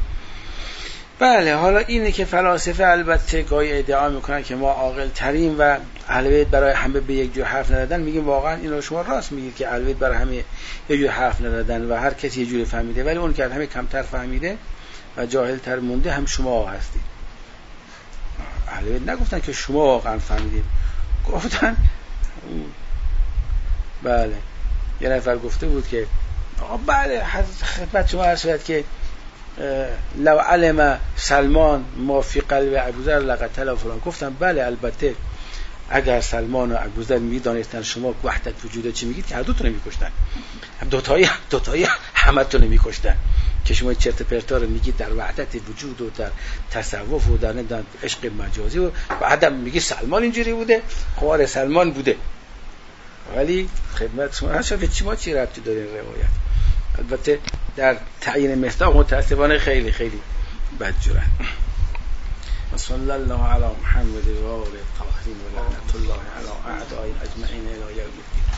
بله، حالا اینه که فلاسفه البته گاهی ادعا میکنن که ما عاقل ترین و اهل بیت برای همه به یک جور حرف ندادن. میگیم واقعا اینو شما راست میگید که اهل بیت برای همه یک جور حرف ندادن و هر کسی یه جوری فهمیده، ولی اون که همه کمتر فهمیده و جاهلتر مونده هم شما هستید. اهل بیت نگفتن که شما واقعا فهمیدید، گفتن بله. یه نفر گفته بود که آقا بله خدمت شما عرض شد که لو علم سلمان ما فی قلب ابوذر لقتل فلان. گفتم بله البته اگر سلمان و ابوذر میدانستن شما وحدت وجوده چی میگید که هر دوتون میکشتن، دوتایی دوتایی همتون میکشتن که شما چرت پرتا رو میگید در وحدت وجود و در تصوف و در عشق مجازی و بعدم میگی سلمان اینجوری بوده. خوار سلمان بوده، ولی خدمت شما هست چی ما چی ربطی داره این روایت؟ البته در تعیین مصداق متأسفانه خیلی خیلی بدجورن. صلی الله علی محمد و آله الطاهرین و لعنت الله علی اعداء اجمعین الی یوم الدین.